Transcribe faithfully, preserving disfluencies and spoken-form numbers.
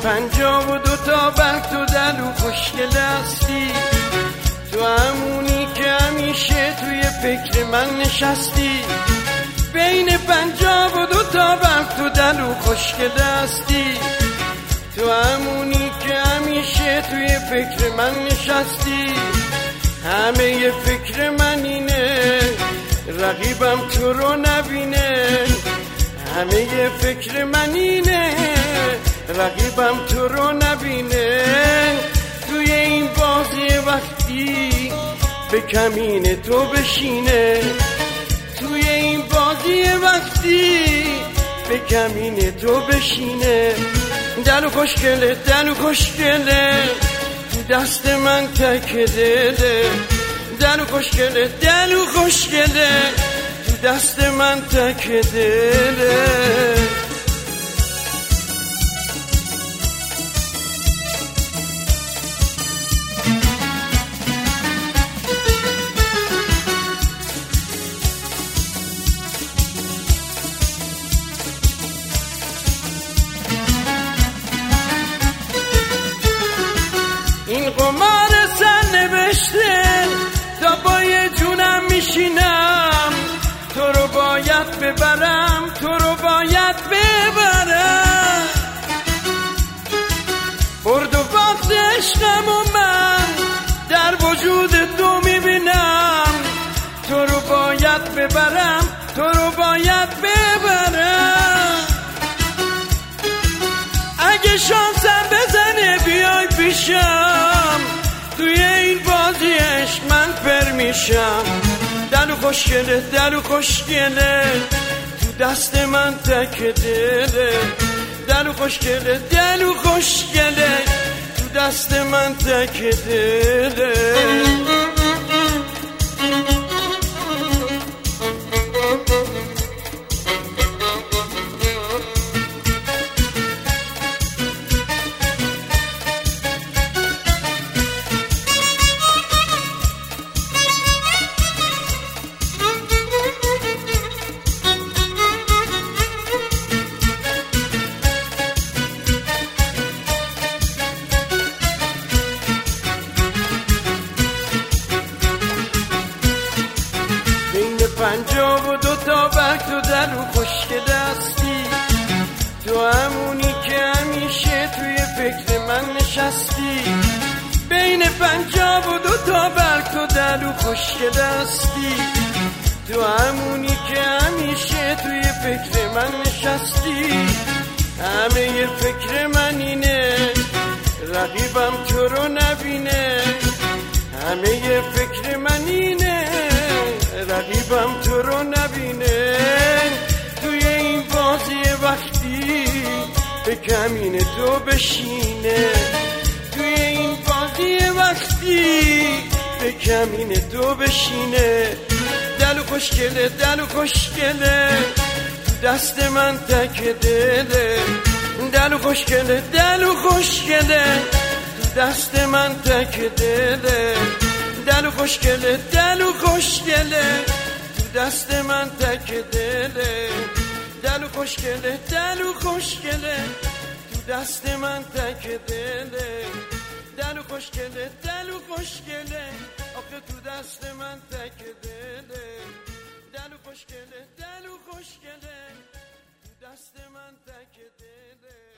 پنجاه و دو تا برگ تو دلو خوشگل هستی، تو همونی که همیشه توی فکر من نشستی. بین پنجاه و دو تا برگ تو دلو خوشگل هستی، تو همونی که همیشه توی فکر من نشستی. همه ی فکر من اینه رقیبم تو رو نبینه، همه ی فکر من اینه رقیبم تو رو نبینه. توی این بازی وقتی به کمین تو بشینه، توی این بازی وقتی به کمین تو بشینه. دلو خوشگله دلو خوشگله تو دست من تک دله، دلو خوشگله دلو خوشگله تو دست من تک دله. این قمار سن نوشته تا پای جونم میشینم، تو رو باید ببرم تو رو باید ببرم. برد و باخت عشقم و من در وجود تو میبینم، تو رو باید ببرم تو رو باید ببرم. اگه شانسم بزنه بیای پیشم، توی این بازی عشق من پر میشم. دلو خوشگله دلو خوشگله تو دست من تک دله، دلو خوشگله دلو خوشگله تو دست من تک دله. پنجاه و دو تا برگ تو دلو خوشگل هستی، تو همونی که همیشه توی فکر من نشستی. بین پنجاه و دو تا برگ تو دلو خوشگل هستی، تو همونی که همیشه توی فکر من نشستی. همه ی فکر من اینه رقیبم تو رو نبینه، همه ی فکر من اینه رقیبم تو رو نبینه. توی این بازی وقتی به کمین تو بشینه، توی این بازی وقتی به کمین تو بشینه. دلو خوشگله دلو خوشگله تو دست من تک دله، دلو خوشگله دلو خوشگله تو دست من تک دله، دلو خوشگله دلو خوشگله تو دست من تک دله، دلو خوشگله دلو خوشگله تو دست من تک دله، دلو خوشگله دلو خوشگله آخه تو دست من تک دله، دلو خوشگله دلو خوشگله تو دست من تک دله.